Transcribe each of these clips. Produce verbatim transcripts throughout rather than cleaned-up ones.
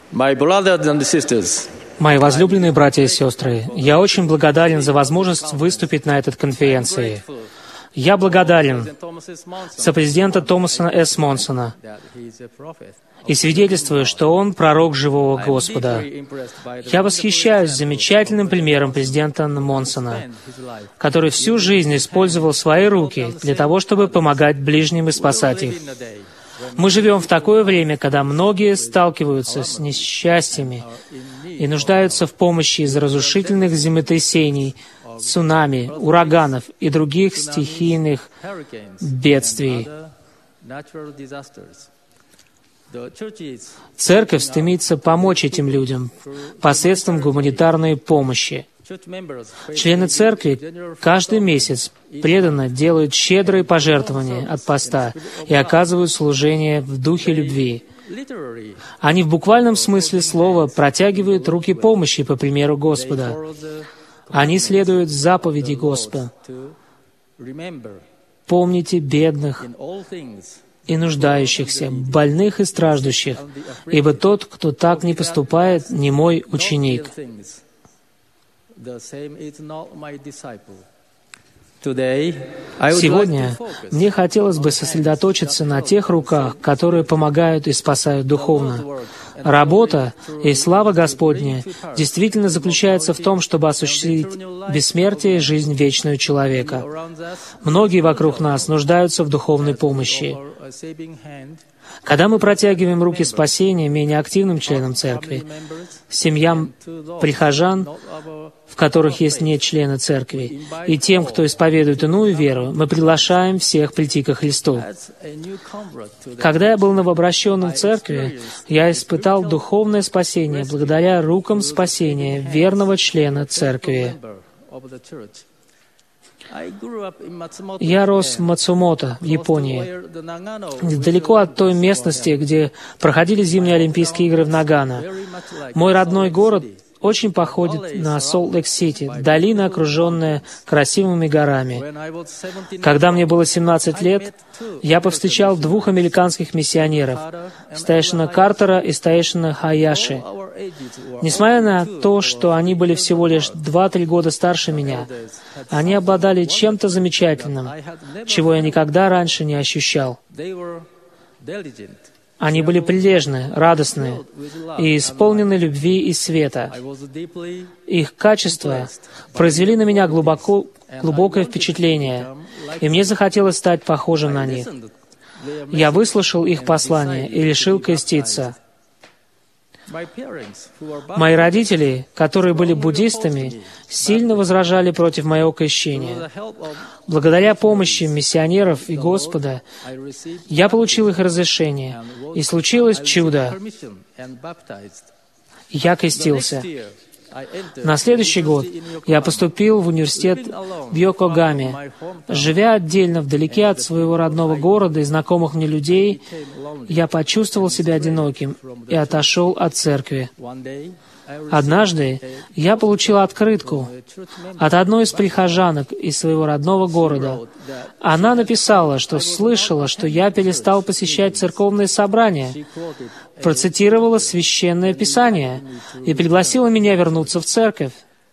My brothers and sisters, Мои возлюбленные братья и сестры, я очень благодарен за возможность выступить на этой конференции. Я благодарен за президента Томаса С. Монсона и свидетельствую, что он пророк живого Господа. Я восхищаюсь замечательным примером президента Монсона, который всю жизнь использовал свои руки для того, чтобы помогать ближним и спасать их. Мы живем в такое время, когда многие сталкиваются с несчастьями и нуждаются в помощи из разрушительных землетрясений, цунами, ураганов и других стихийных бедствий. Церковь стремится помочь этим людям посредством гуманитарной помощи. Члены церкви каждый месяц преданно делают щедрые пожертвования от поста и оказывают служение в духе любви. Они в буквальном смысле слова протягивают руки помощи по примеру Господа. Они следуют заповеди Господа. Помните бедных и нуждающихся, больных и страждущих, ибо тот, кто так не поступает, не мой ученик. Сегодня мне хотелось бы сосредоточиться на тех руках, которые помогают и спасают духовно. Работа и слава Господня действительно заключается в том, чтобы осуществить бессмертие и жизнь вечную человека. Многие вокруг нас нуждаются в духовной помощи. Когда мы протягиваем руки спасения менее активным членам церкви, семьям прихожан, в которых есть не члены церкви, и тем, кто исповедует иную веру, мы приглашаем всех прийти ко Христу. Когда я был новообращенным в церкви, я испытал духовное спасение благодаря рукам спасения верного члена церкви. Я рос в Мацумото, в Японии, далеко от той местности, где проходили зимние Олимпийские игры в Нагано. Мой родной город очень походит на Солт-Лейк-Сити, долина, окруженная красивыми горами. Когда мне было семнадцать лет, я повстречал двух американских миссионеров, старейшину Картера и старейшину Хаяши. Несмотря на то, что они были всего лишь два-три года старше меня, они обладали чем-то замечательным, чего я никогда раньше не ощущал. Они были прилежны, радостны и исполнены любви и света. Их качества произвели на меня глубоко, глубокое впечатление, и мне захотелось стать похожим на них. Я выслушал их послание и решил креститься. Мои родители, которые были буддистами, сильно возражали против моего крещения. Благодаря помощи миссионеров и Господа, я получил их разрешение, и случилось чудо. Я крестился. На следующий год я поступил в университет в Йокогаме. Живя отдельно, вдалеке от своего родного города и знакомых мне людей, я почувствовал себя одиноким и отошел от церкви. Однажды я получил открытку от одной из прихожанок из своего родного города. Она написала, что слышала, что я перестал посещать церковные собрания, процитировала Священное Писание и пригласила меня вернуться в церковь.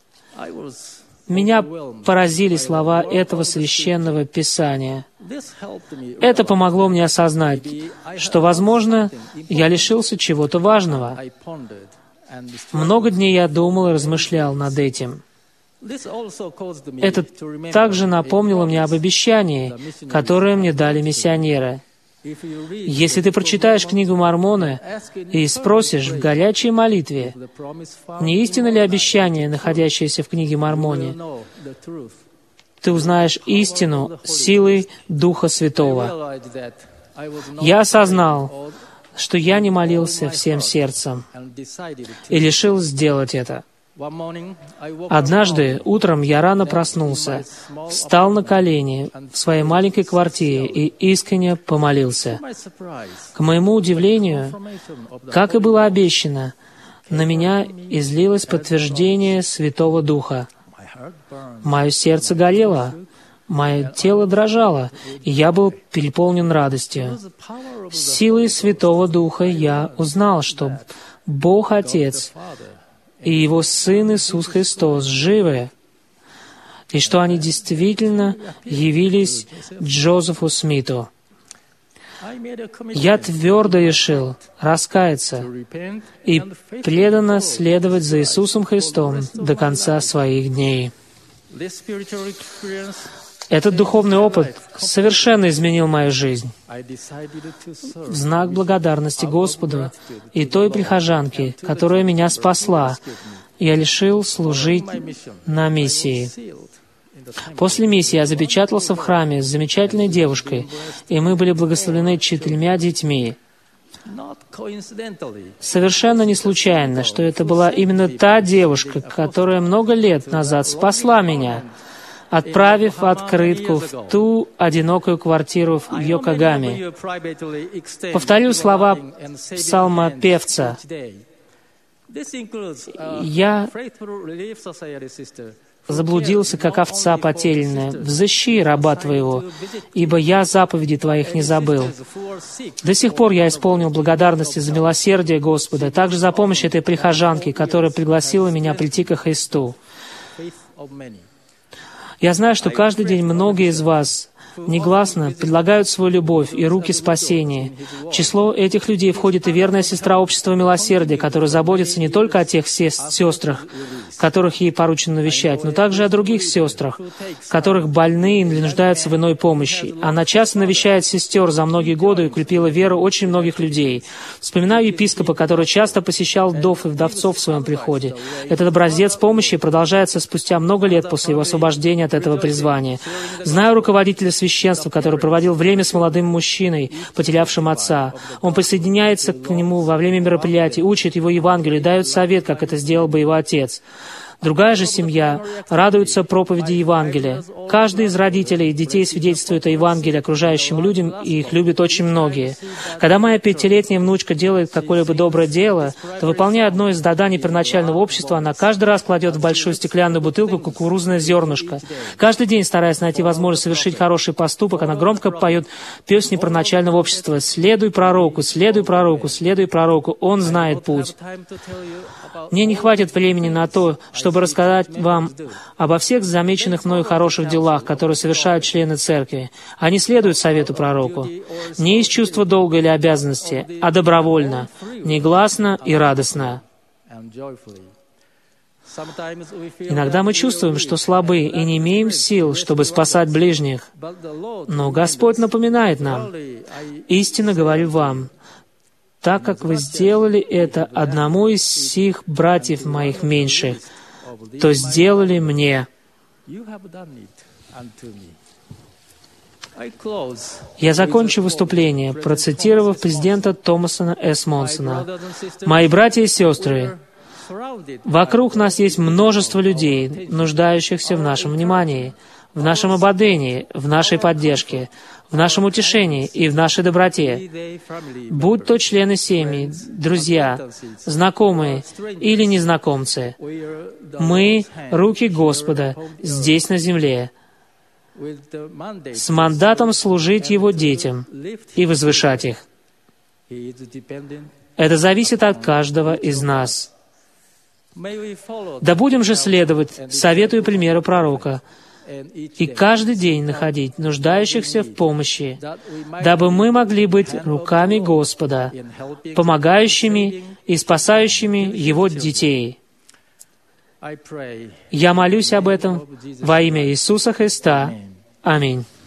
Меня поразили слова этого Священного Писания. Это помогло мне осознать, что, возможно, я лишился чего-то важного. Много дней я думал и размышлял над этим. Это также напомнило мне об обещании, которое мне дали миссионеры. Если ты прочитаешь книгу Мормона и спросишь в горячей молитве, не истинно ли обещание, находящееся в книге Мормоне, ты узнаешь истину силой Духа Святого. Я осознал, что я не молился всем сердцем и решил сделать это. Однажды утром я рано проснулся, встал на колени в своей маленькой квартире и искренне помолился. К моему удивлению, как и было обещано, на меня излилось подтверждение Святого Духа. Мое сердце горело, мое тело дрожало, и я был переполнен радостью. Силой Святого Духа я узнал, что Бог Отец и Его Сын Иисус Христос живы, и что они действительно явились Джозефу Смиту. Я твердо решил раскаяться и преданно следовать за Иисусом Христом до конца своих дней. Этот духовный опыт совершенно изменил мою жизнь. В знак благодарности Господу и той прихожанке, которая меня спасла, я решил служить на миссии. После миссии я запечатался в храме с замечательной девушкой, и мы были благословлены четырьмя детьми. Совершенно не случайно, что это была именно та девушка, которая много лет назад спасла меня, отправив открытку в ту одинокую квартиру в Йокогаме. Повторю слова псалмопевца. «Я заблудился, как овца потерянная. Взыщи раба Твоего, ибо я заповеди Твоих не забыл». До сих пор я исполнил благодарности за милосердие Господа, а также за помощь этой прихожанки, которая пригласила меня прийти ко Христу. Я знаю, что каждый день многие из вас негласно предлагают свою любовь и руки спасения. В число этих людей входит и верная сестра общества милосердия, которая заботится не только о тех сестрах, которых ей поручено навещать, но также о других сестрах, которых больны или нуждаются в иной помощи. Она часто навещает сестер за многие годы и укрепила веру очень многих людей. Вспоминаю епископа, который часто посещал вдов и вдовцов в своем приходе. Этот образец помощи продолжается спустя много лет после его освобождения от этого призвания. Знаю руководителя священства, который проводил время с молодым мужчиной, потерявшим отца. Он присоединяется к нему во время мероприятий, учит его Евангелию, дает совет, как это сделал бы его отец. Другая же семья радуется проповеди Евангелия. Каждый из родителей и детей свидетельствует о Евангелии окружающим людям, и их любят очень многие. Когда моя пятилетняя внучка делает какое-либо доброе дело, то, выполняя одно из заданий первоначального общества, она каждый раз кладет в большую стеклянную бутылку кукурузное зернышко. Каждый день, стараясь найти возможность совершить хороший поступок, она громко поет песни первоначального общества: «Следуй пророку, следуй пророку, следуй пророку, он знает путь». Мне не хватит времени на то, чтобы рассказать вам обо всех замеченных мною хороших делах, которые совершают члены церкви. Они следуют совету пророку. Не из чувства долга или обязанности, а добровольно, негласно и радостно. Иногда мы чувствуем, что слабы и не имеем сил, чтобы спасать ближних. Но Господь напоминает нам: «Истинно говорю вам, так как вы сделали это одному из сих братьев моих меньших, то сделали мне». Я закончу выступление, процитировав президента Томаса С. Монсона. «Мои братья и сестры, вокруг нас есть множество людей, нуждающихся в нашем внимании, в нашем ободрении, в нашей поддержке, в нашем утешении и в нашей доброте, будь то члены семьи, друзья, знакомые или незнакомцы. Мы — руки Господа здесь, на земле, с мандатом служить Его детям и возвышать их. Это зависит от каждого из нас. Да будем же следовать совету и примеру пророка, и каждый день находить нуждающихся в помощи, дабы мы могли быть руками Господа, помогающими и спасающими Его детей. Я молюсь об этом во имя Иисуса Христа. Аминь.